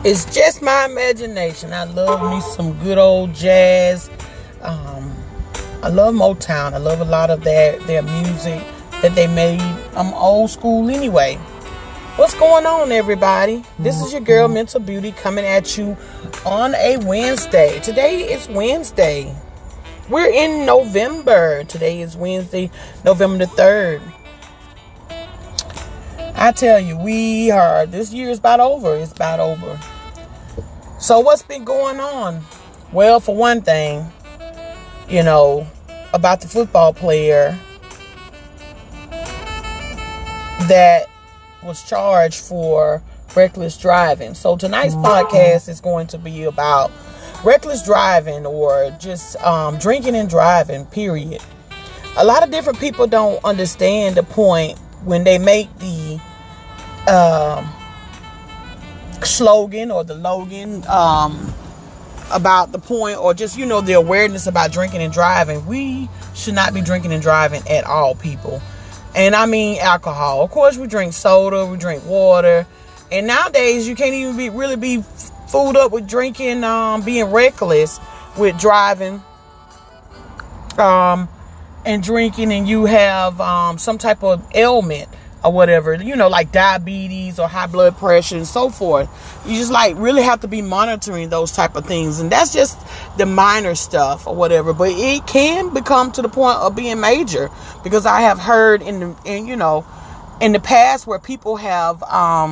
it's just my imagination. I love me some good old jazz. I love Motown. I love a lot of their music that they made. I'm old school anyway. What's going on, everybody? This is your girl, Mental Beauty, coming at you on a Wednesday. Today is Wednesday. We're in November. Today is Wednesday, November the 3rd. I tell you, this year is about over. It's about over. So what's been going on? Well, for one thing, about the football player that was charged for reckless driving. So tonight's podcast is going to be about reckless driving, or just drinking and driving, period. A lot of different people don't understand the point when they make the slogan or the logan about the point, or just the awareness about drinking and driving. We should not be drinking and driving at all, people. And I mean alcohol. Of course, we drink soda, we drink water, and nowadays you can't even really be fooled up with drinking, being reckless with driving, and drinking, and you have some type of ailment or whatever, like diabetes or high blood pressure and so forth. You just really have to be monitoring those type of things. And that's just the minor stuff or whatever, but it can become to the point of being major, because I have heard in the past where people have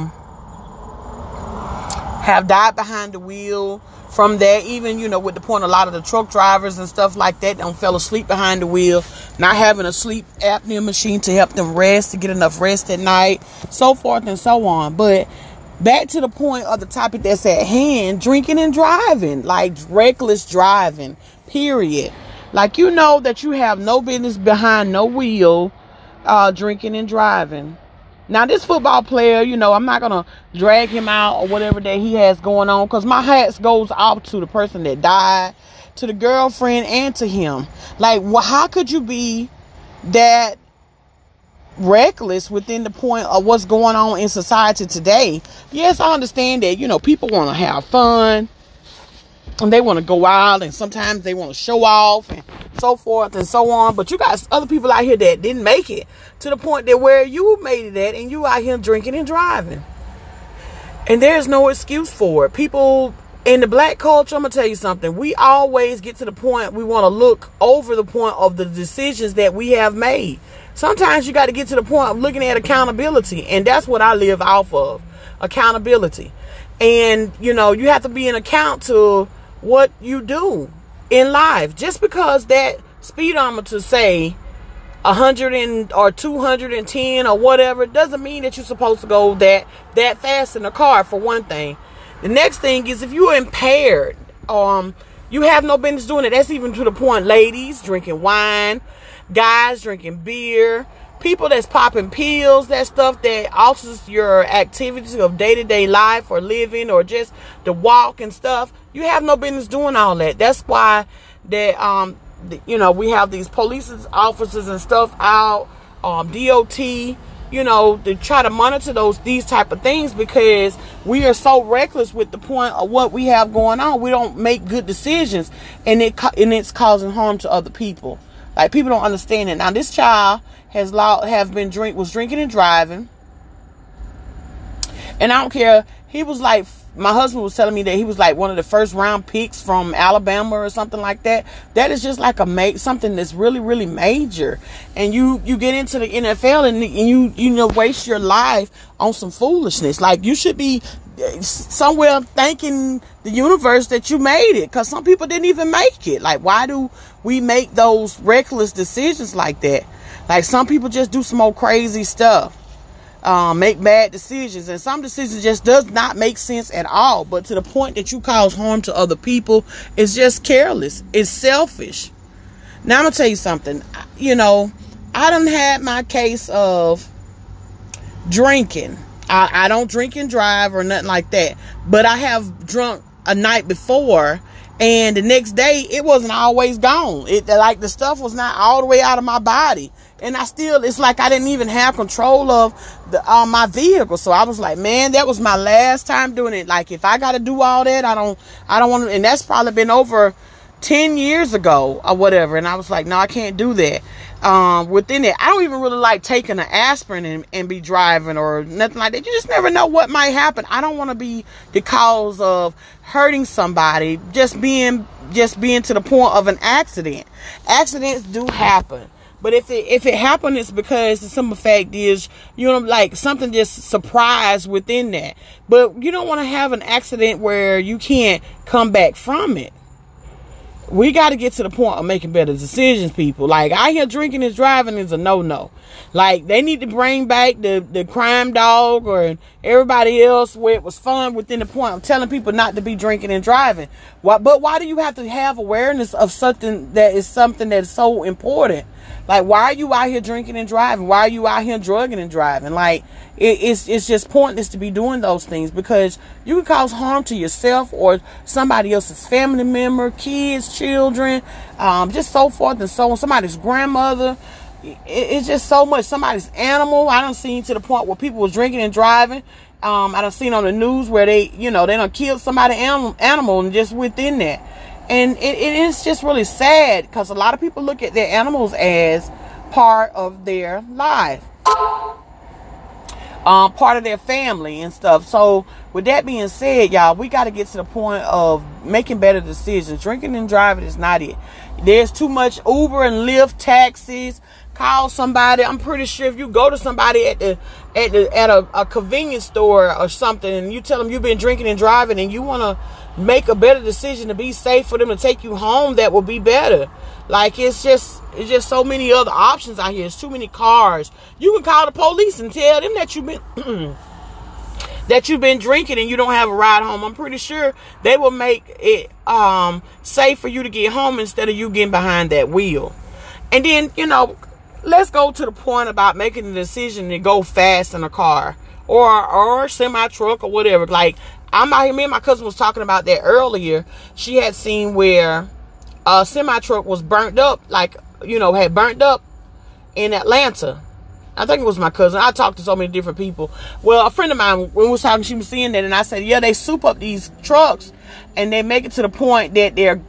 died behind the wheel from that. Even with the point, a lot of the truck drivers and stuff like that don't fell asleep behind the wheel, not having a sleep apnea machine to help them rest, to get enough rest at night, so forth and so on. But back to the point of the topic that's at hand, drinking and driving, reckless driving, period. That you have no business behind no wheel, drinking and driving. Now, this football player, I'm not going to drag him out or whatever that he has going on, because my hat goes off to the person that died, to the girlfriend, and to him. How could you be that reckless within the point of what's going on in society today? Yes, I understand that, people want to have fun, and they want to go out, and sometimes they want to show off and so forth and so on. But you got other people out here that didn't make it to the point that where you made it at, and you out here drinking and driving. And there's no excuse for it. People in the black culture, I'm going to tell you something. We always get to the point we want to look over the point of the decisions that we have made. Sometimes you got to get to the point of looking at accountability. And that's what I live off of. Accountability. And, you have to be an account to what you do in life. Just because that speedometer say 100 or 210 or whatever, doesn't mean that you're supposed to go that fast in a car, for one thing. The next thing is, if you're impaired, you have no business doing it. That's even to the point, ladies drinking wine, guys drinking beer, people that's popping pills, that stuff that alters your activities of day-to-day life or living, or just the walk and stuff. You have no business doing all that. That's why that we have these police officers and stuff out, DOT, to try to monitor these type of things, because we are so reckless with the point of what we have going on. We don't make good decisions, and it's causing harm to other people. People don't understand it. Now, this child was drinking and driving, and I don't care. He was my husband was telling me that he was one of the first round picks from Alabama or something like that. That is just something that's really, really major. And you get into the NFL and you waste your life on some foolishness. You should be somewhere thanking the universe that you made it, because some people didn't even make it. Why do we make those reckless decisions like that? Some people just do some old crazy stuff. Make bad decisions, and some decisions just does not make sense at all, but to the point that you cause harm to other people, it's just careless. It's selfish. Now, I'm gonna tell you something. I done had my case of drinking. I don't drink and drive or nothing like that, but I have drunk a night before, And the next day, it wasn't always gone. It like the stuff was not all the way out of my body. And it's like I didn't even have control of my vehicle. So I was like, man, that was my last time doing it. Like, if I got to do all that, I don't want to. And that's probably been over 10 years ago or whatever. And I was like, no, I can't do that. Within it, I don't even really like taking an aspirin and be driving or nothing like that. You just never know what might happen. I don't want to be the cause of hurting somebody, just being to the point of an accident. Accidents do happen. But if it happened, it's because the simple fact is, like something just surprised within that. But you don't want to have an accident where you can't come back from it. We got to get to the point of making better decisions, people. Like, out here drinking and driving is a no-no. Like, they need to bring back the crime dog or everybody else where it was fun within the point of telling people not to be drinking and driving. But why do you have to have awareness of something that is so important? Like, why are you out here drinking and driving? Why are you out here drugging and driving? Like, it's just pointless to be doing those things, because you can cause harm to yourself or somebody else's family member, kids, children, just so forth and so on. Somebody's grandmother. It's just so much. Somebody's animal. I done seen to the point where people was drinking and driving. I done seen on the news where they done killed somebody's animal and just within that. And it is just really sad, because a lot of people look at their animals as part of their life, part of their family and stuff. So with that being said, y'all, we got to get to the point of making better decisions. Drinking and driving is not it. There's too much Uber and Lyft taxis. Call somebody. I'm pretty sure if you go to somebody at a convenience store or something and you tell them you've been drinking and driving and you want to make a better decision to be safe for them to take you home, that will be better. Like, it's just so many other options out here. It's too many cars. You can call the police and tell them that you've been drinking and you don't have a ride home. I'm pretty sure they will make it safe for you to get home instead of you getting behind that wheel. And then, let's go to the point about making the decision to go fast in a car or semi-truck or whatever. Like, I'm out here, me and my cousin was talking about that earlier. She had seen where a semi-truck was burnt up, had burnt up in Atlanta. I think it was my cousin. I talked to so many different people. Well, a friend of mine, when we was talking, she was seeing that, and I said, yeah, they soup up these trucks, and they make it to the point that they're,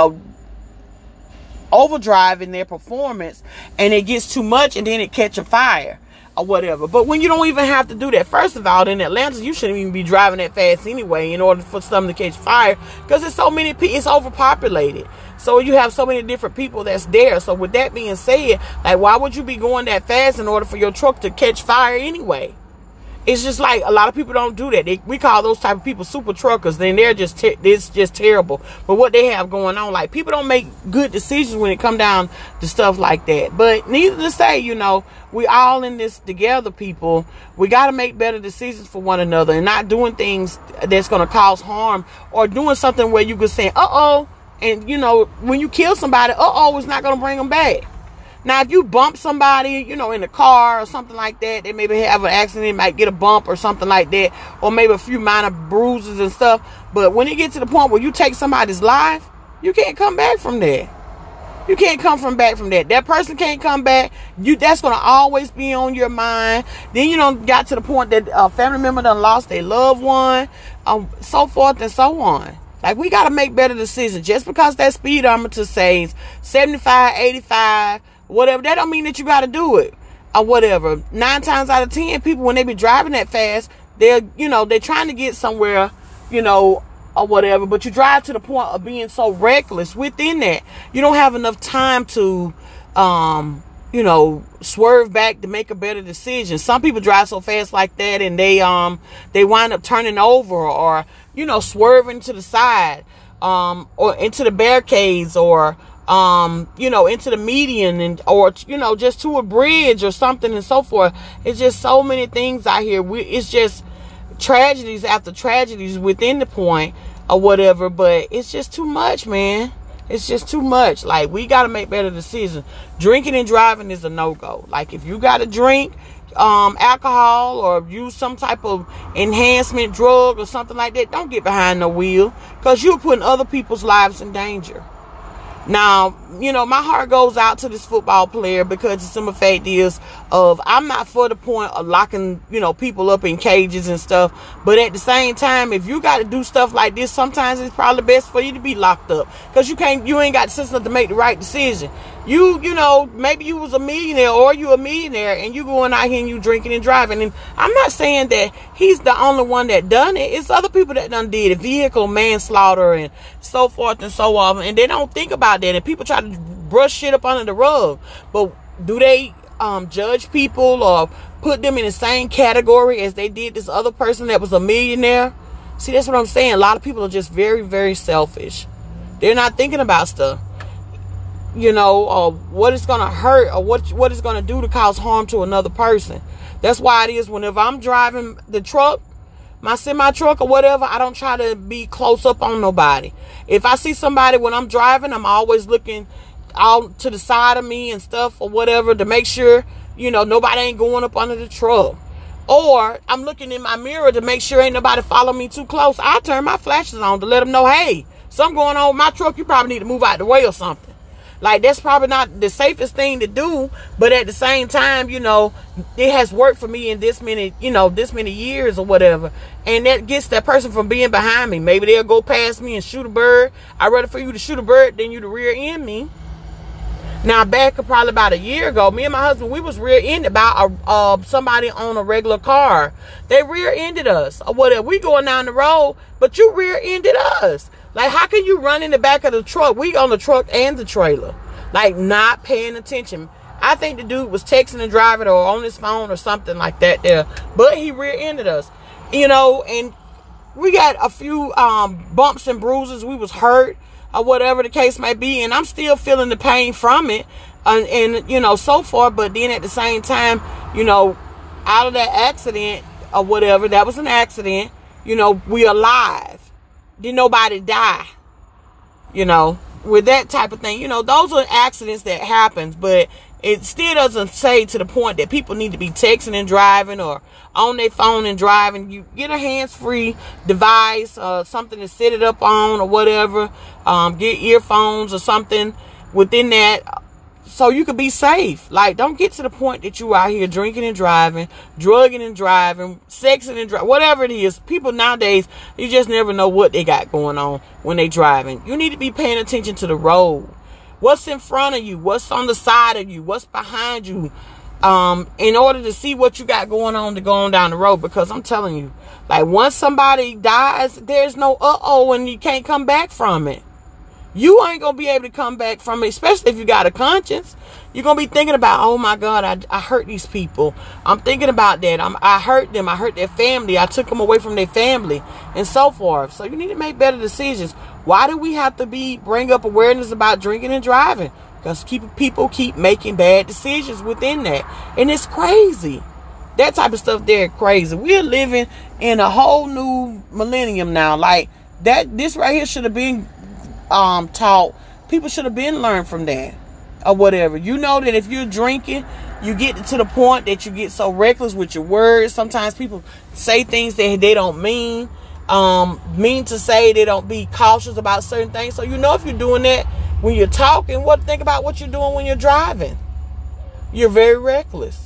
overdriving their performance, and it gets too much, and then it catch a fire or whatever. But when you don't even have to do that, first of all, in Atlanta, you shouldn't even be driving that fast anyway in order for something to catch fire, because there's so many people, it's overpopulated. So you have so many different people that's there. So with that being said, like, why would you be going that fast in order for your truck to catch fire anyway? It's just like a lot of people don't do that. We call those type of people super truckers. Then it's just terrible. But what they have going on, like, people don't make good decisions when it come down to stuff like that. But needless to say, we all in this together, people. We got to make better decisions for one another and not doing things that's going to cause harm, or doing something where you could say, uh-oh. And, when you kill somebody, uh-oh, it's not going to bring them back. Now, if you bump somebody, in the car or something like that, they maybe have an accident, might get a bump or something like that, or maybe a few minor bruises and stuff. But when it gets to the point where you take somebody's life, you can't come back from that. You can't come back from that. That person can't come back. That's going to always be on your mind. Then got to the point that a family member done lost their loved one, so forth and so on. Like, we got to make better decisions. Just because that speedometer says 75, 85, whatever, that don't mean that you got to do it or whatever. 9 times out of 10, people, when they be driving that fast, they're trying to get somewhere, or whatever. But you drive to the point of being so reckless within that, you don't have enough time to, swerve back to make a better decision. Some people drive so fast like that, and they wind up turning over or, swerving to the side, or into the barricades, or, into the median, or just to a bridge or something and so forth. It's just so many things out here. It's just tragedies after tragedies within the point or whatever, but it's just too much, man. It's just too much. Like, we got to make better decisions. Drinking and driving is a no-go. Like, if you got to drink, alcohol or use some type of enhancement drug or something like that, don't get behind the wheel, because you're putting other people's lives in danger. Now, you know, my heart goes out to this football player, because the simple fact is I'm not for the point of locking, you know, people up in cages and stuff. But at the same time, if you got to do stuff like this, sometimes it's probably best for you to be locked up, because you ain't got the sense enough to make the right decision. You know, maybe you was a millionaire, or you a millionaire, and you going out here and you drinking and driving. And I'm not saying that he's the only one that done it. It's other people that done did it, vehicle manslaughter and so forth and so on. And they don't think about that. And people try to brush shit up under the rug. But do they judge people or put them in the same category as they did this other person that was a millionaire? See, that's what I'm saying. A lot of people are just very, very selfish. They're not thinking about stuff. You know, or what it's going to hurt, or what it's going to do to cause harm to another person. That's why it is whenever I'm driving the truck, my semi-truck or whatever, I don't try to be close up on nobody. If I see somebody when I'm driving, I'm always looking out to the side of me and stuff or whatever to make sure, you know, nobody ain't going up under the truck. Or I'm looking in my mirror to make sure ain't nobody follow me too close. I turn my flashes on to let them know, hey, something going on with my truck. You probably need to move out the way or something. Like, that's probably not the safest thing to do, but at the same time, you know, it has worked for me in this many years or whatever. And that gets that person from being behind me. Maybe they'll go past me and shoot a bird. I'd rather for you to shoot a bird than you to rear end me. Now, back probably about a year ago, me and my husband, we was rear-ended by somebody on a regular car. They rear-ended us or whatever. We going down the road, but you rear-ended us. Like, how can you run in the back of the truck? We on the truck and the trailer. Like, not paying attention. I think the dude was texting and driving or on his phone or something like that there. But he rear-ended us. You know, and we got a few bumps and bruises. We was hurt or whatever the case may be. And I'm still feeling the pain from it. And you know, so far. But then at the same time, you know, out of that accident or whatever, that was an accident. You know, we alive. Did nobody die, you know, with that type of thing. You know, those are accidents that happens, but it still doesn't say to the point that people need to be texting and driving or on their phone and driving. You get a hands-free device, something to set it up on or whatever. Get earphones or something within that, so you could be safe. Like, don't get to the point that you out here drinking and driving, drugging and driving, sexing and driving, whatever it is. People nowadays, you just never know what they got going on when they driving. You need to be paying attention to the road. What's in front of you? What's on the side of you? What's behind you? In order to see what you got going on to go on down the road. Because I'm telling you, like, once somebody dies, there's no uh-oh, and you can't come back from it. You ain't going to be able to come back from it, especially if you got a conscience. You're going to be thinking about, oh my God, I hurt these people. I'm thinking about that. I hurt them. I hurt their family. I took them away from their family and so forth. So you need to make better decisions. Why do we have to bring up awareness about drinking and driving? Because people keep making bad decisions within that. And it's crazy. That type of stuff there is crazy. We're living in a whole new millennium now. Like, this right here should have been taught. People should have been learned from that or whatever. You know that if you're drinking, you get to the point that you get so reckless with your words. Sometimes people say things that they don't mean to say. They don't be cautious about certain things. So you know, if you're doing that when you're talking, think about what you're doing when you're driving. You're very reckless.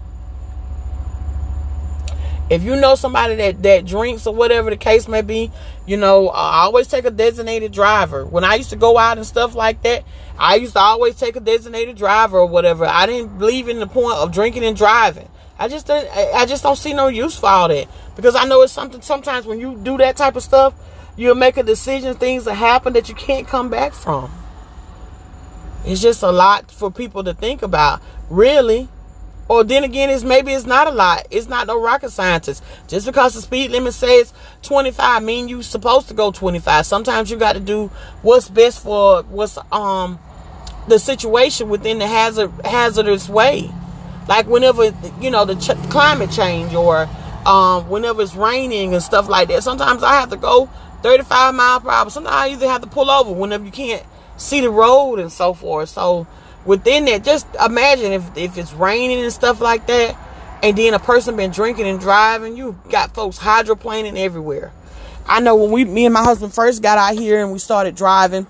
If you know somebody that drinks or whatever the case may be, you know, I always take a designated driver. When I used to go out and stuff like that, I used to always take a designated driver or whatever. I didn't believe in the point of drinking and driving. I just don't see no use for all that. Because I know it's something, sometimes when you do that type of stuff, you'll make a decision, things that happen that you can't come back from. It's just a lot for people to think about, really. Or then again, maybe it's not a lot. It's not no rocket scientist. Just because the speed limit says 25 mean you're supposed to go 25. Sometimes you got to do what's best for what's the situation within the hazardous way. Like whenever, you know, the climate change or whenever it's raining and stuff like that. Sometimes I have to go 35 miles per hour. Sometimes I either have to pull over whenever you can't see the road and so forth. So within that, just imagine if it's raining and stuff like that, and then a person been drinking and driving, you got folks hydroplaning everywhere. I know when me and my husband first got out here and we started driving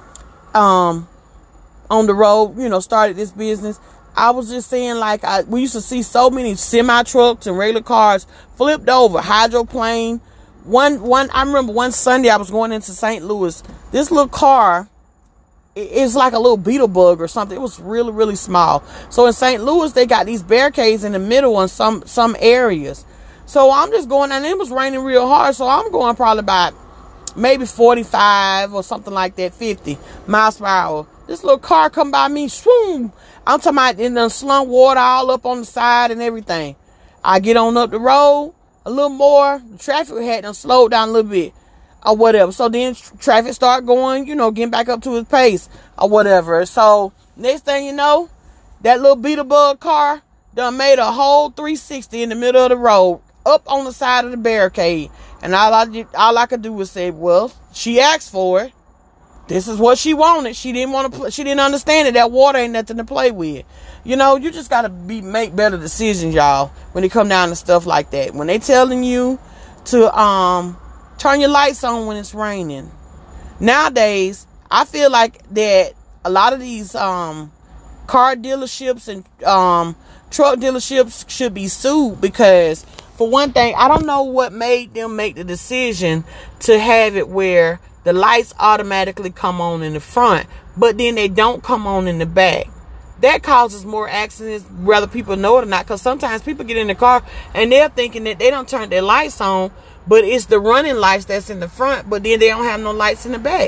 on the road, started this business, I was just saying, like, we used to see so many semi trucks and regular cars flipped over, hydroplane. I remember one Sunday I was going into St. Louis. This little car, it's like a little beetle bug or something. It was really, really small. So in St. Louis, they got these barricades in the middle in some areas. So I'm just going, and it was raining real hard. So I'm going probably about maybe 45 or something like that, 50 miles per hour. This little car come by me, swoom. I'm talking about it done slung water all up on the side and everything. I get on up the road a little more. The traffic had done slowed down a little bit or whatever. So then traffic start going, getting back up to its pace or whatever. So next thing you know, that little beetle bug car done made a whole 360 in the middle of the road up on the side of the barricade. And all I could do was say, well, she asked for it. This is what she wanted. She didn't want to. She didn't understand that water ain't nothing to play with. You just gotta make better decisions, y'all, when it come down to stuff like that. When they telling you to turn your lights on when it's raining. Nowadays, I feel like that a lot of these car dealerships and truck dealerships should be sued because, for one thing, I don't know what made them make the decision to have it where the lights automatically come on in the front, but then they don't come on in the back. That causes more accidents, whether people know it or not, because sometimes people get in the car and they're thinking that they don't turn their lights on, but it's the running lights that's in the front, but then they don't have no lights in the back.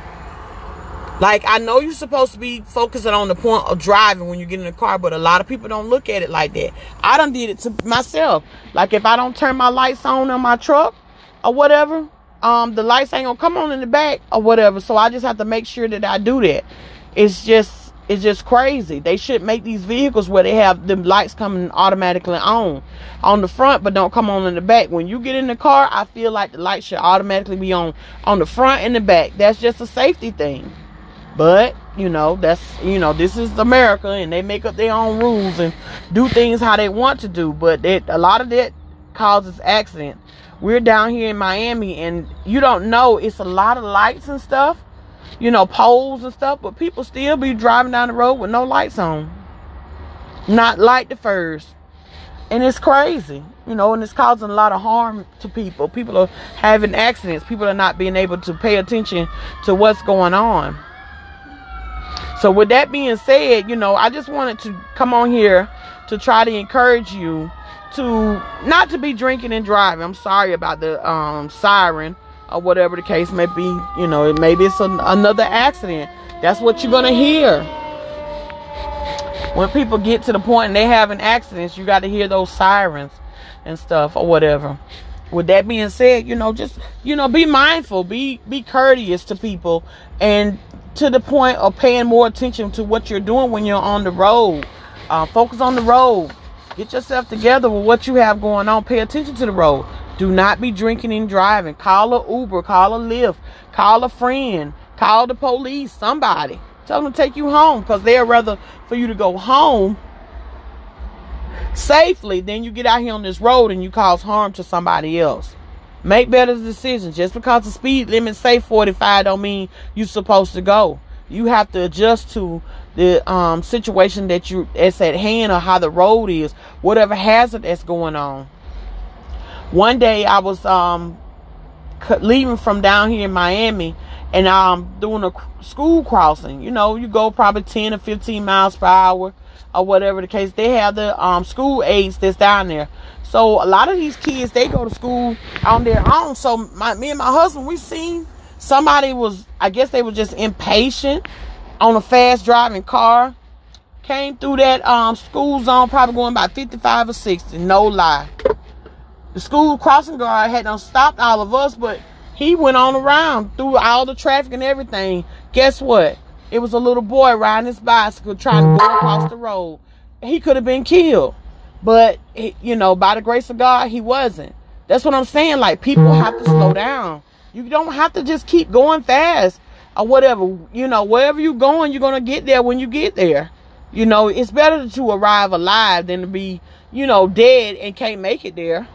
Like, I know you're supposed to be focusing on the point of driving when you get in the car, but a lot of people don't look at it like that. I done did it to myself. Like, if I don't turn my lights on my truck or whatever, the lights ain't gonna come on in the back or whatever. So I just have to make sure that I do that. It's just crazy. They should make these vehicles where they have them lights coming automatically on the front, but don't come on in the back. When you get in the car, I feel like the lights should automatically be on the front and the back. That's just a safety thing. But this is America, and they make up their own rules and do things how they want to do. But a lot of that causes accidents. We're down here in Miami, and you don't know, it's a lot of lights and stuff, poles and stuff, but people still be driving down the road with no lights on. Not light the first. And it's crazy, and it's causing a lot of harm to people. People are having accidents. People are not being able to pay attention to what's going on. So with that being said, I just wanted to come on here to try to encourage you to not to be drinking and driving. I'm sorry about the siren or whatever the case may be. Maybe it's another accident. That's what you're gonna hear when people get to the point and they having accidents. You got to hear those sirens and stuff or whatever. With that being said, just be mindful, be courteous to people, and to the point of paying more attention to what you're doing when you're on the road. Focus on the road. Get yourself together with what you have going on. Pay attention to the road. Do not be drinking and driving. Call a Uber, call a Lyft, call a friend, call the police, somebody. Tell them to take you home, because they'd rather for you to go home safely than you get out here on this road and you cause harm to somebody else. Make better decisions. Just because the speed limit say 45 don't mean you're supposed to go. You have to adjust to the situation that's at hand, or how the road is, whatever hazard that's going on. One day I was leaving from down here in Miami, and I'm doing a school crossing. You go probably 10 or 15 miles per hour or whatever the case. They have the school aids that's down there. So a lot of these kids, they go to school on their own. So me and my husband, we seen somebody I guess they were just impatient on a fast driving car. Came through that school zone, probably going about 55 or 60. No lie. The school crossing guard had done stopped all of us, but he went on around through all the traffic and everything. Guess what? It was a little boy riding his bicycle trying to go across the road. He could have been killed. But, by the grace of God, he wasn't. That's what I'm saying. Like, people have to slow down. You don't have to just keep going fast or whatever. Wherever you're going, you're going to get there when you get there. You know, it's better to arrive alive than to be, dead and can't make it there.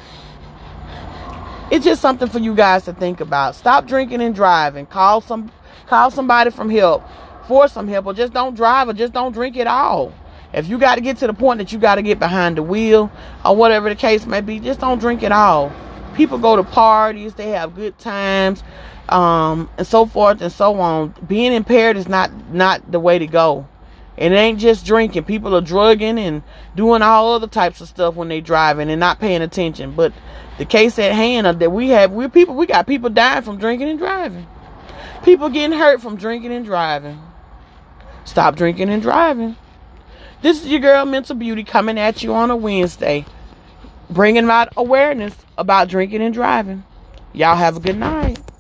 It's just something for you guys to think about. Stop drinking and driving. Call somebody for some help, or just don't drive, or just don't drink at all. If you got to get to the point that you got to get behind the wheel, or whatever the case may be, just don't drink at all. People go to parties, they have good times, and so forth and so on. Being impaired is not the way to go. And it ain't just drinking. People are drugging and doing all other types of stuff when they driving and not paying attention. But the case at hand that we got people dying from drinking and driving. People getting hurt from drinking and driving. Stop drinking and driving. This is your girl, Mental Beauty, coming at you on a Wednesday, bringing about awareness about drinking and driving. Y'all have a good night.